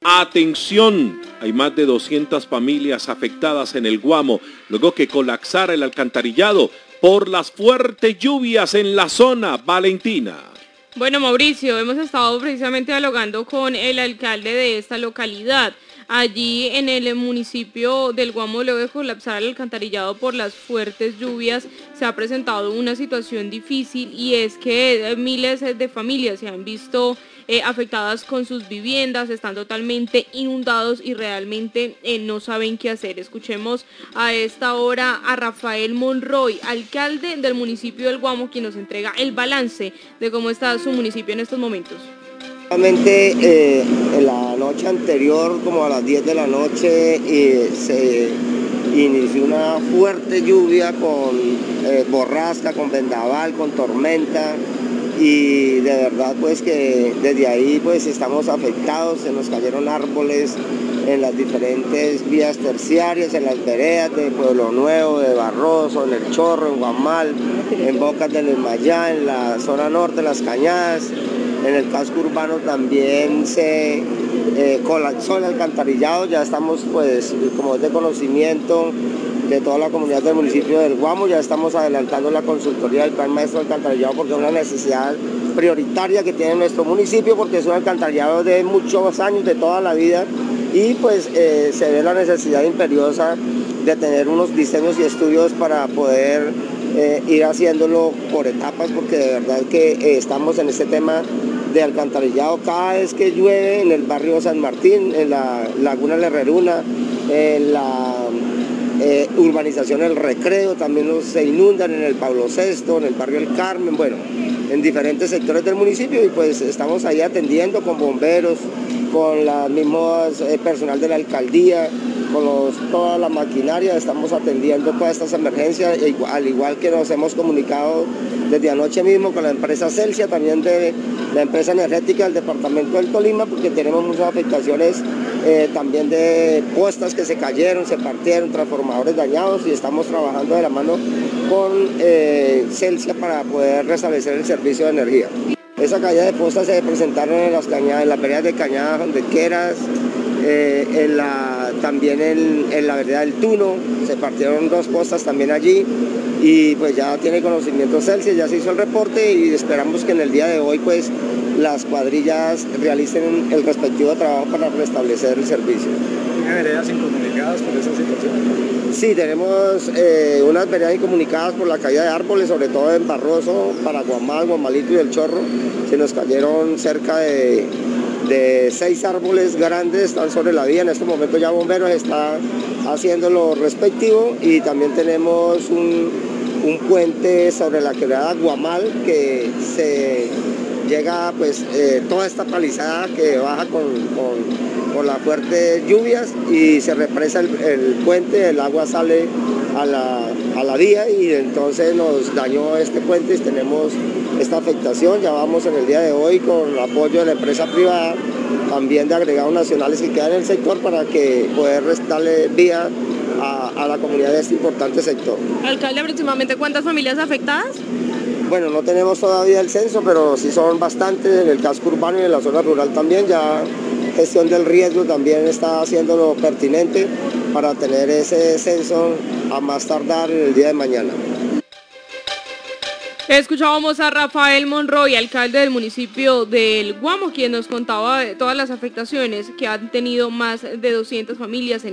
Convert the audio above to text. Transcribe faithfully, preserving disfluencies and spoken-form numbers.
Atención, hay más de doscientas familias afectadas en el Guamo, luego que colapsara el alcantarillado por las fuertes lluvias en la zona. Valentina. Bueno, Mauricio, hemos estado precisamente dialogando con el alcalde de esta localidad. Allí en el municipio del Guamo, luego de colapsar el alcantarillado por las fuertes lluvias, se ha presentado una situación difícil, y es que miles de familias se han visto eh, afectadas con sus viviendas, están totalmente inundados y realmente eh, no saben qué hacer. Escuchemos a esta hora a Rafael Monroy, alcalde del municipio del Guamo, quien nos entrega el balance de cómo está su municipio en estos momentos. Realmente eh, en la noche anterior, como a las diez de la noche, eh, se inició una fuerte lluvia con eh, borrasca, con vendaval, con tormenta, y de verdad pues que desde ahí pues estamos afectados. Se nos cayeron árboles en las diferentes vías terciarias, en las veredas de Pueblo Nuevo, de Barroso, en El Chorro, en Guamal, en Bocas del Esmayá, en la zona norte, Las Cañadas. En el casco urbano también se eh, colapsó el alcantarillado. Ya estamos, pues, como es de conocimiento de toda la comunidad del municipio del Guamo, ya estamos adelantando la consultoría del plan maestro del alcantarillado, porque es una necesidad prioritaria que tiene nuestro municipio, porque es un alcantarillado de muchos años, de toda la vida, y pues eh, se ve la necesidad imperiosa de tener unos diseños y estudios para poder eh, ir haciéndolo por etapas, porque de verdad que eh, estamos en este tema de alcantarillado cada vez que llueve en el barrio San Martín, en la Laguna La Herreruna, en la eh, urbanización El Recreo, también los, se inundan en el Pablo sexto, en el barrio El Carmen, bueno, en diferentes sectores del municipio, y pues estamos ahí atendiendo con bomberos, con la mismos eh, personal de la alcaldía, con los, toda la maquinaria, estamos atendiendo todas estas emergencias, e igual, al igual que nos hemos comunicado desde anoche mismo con la empresa Celsia, también de la empresa energética del departamento del Tolima, porque tenemos muchas afectaciones eh, también de postas que se cayeron, se partieron, transformadores dañados, y estamos trabajando de la mano con eh, Celsia para poder restablecer el servicio de energía. Esa caída de postas se presentaron en las cañadas, en las veredas de Cañadas, Hondequeras, eh, en la, también en, en la vereda del Tuno, se partieron dos postas también allí, y pues ya tiene conocimiento Celsius, ya se hizo el reporte, y esperamos que en el día de hoy pues las cuadrillas realicen el respectivo trabajo para restablecer el servicio. ¿Tiene veredas incomunicadas por esa situación? Sí, tenemos eh, unas veredas incomunicadas por la caída de árboles, sobre todo en Barroso, para Guamal, Guamalito y El Chorro. Se nos cayeron cerca de, de seis árboles grandes, están sobre la vía. En este momento ya Bomberos está haciendo lo respectivo, y también tenemos un, un puente sobre la quebrada Guamal, que se llega pues eh, toda esta palizada que baja con, con, con las fuertes lluvias, y se represa el, el puente, el agua sale a la, a la vía, y entonces nos dañó este puente y tenemos esta afectación. Ya vamos en el día de hoy con el apoyo de la empresa privada, también de agregados nacionales que quedan en el sector, para que poder darle vía a, a la comunidad de este importante sector. Alcalde, ¿aproximadamente cuántas familias afectadas? Bueno, no tenemos todavía el censo, pero sí son bastantes en el casco urbano y en la zona rural también. Ya gestión del riesgo también está haciendo lo pertinente para tener ese censo a más tardar en el día de mañana. Escuchábamos a Rafael Monroy, alcalde del municipio del Guamo, quien nos contaba de todas las afectaciones que han tenido más de doscientas familias en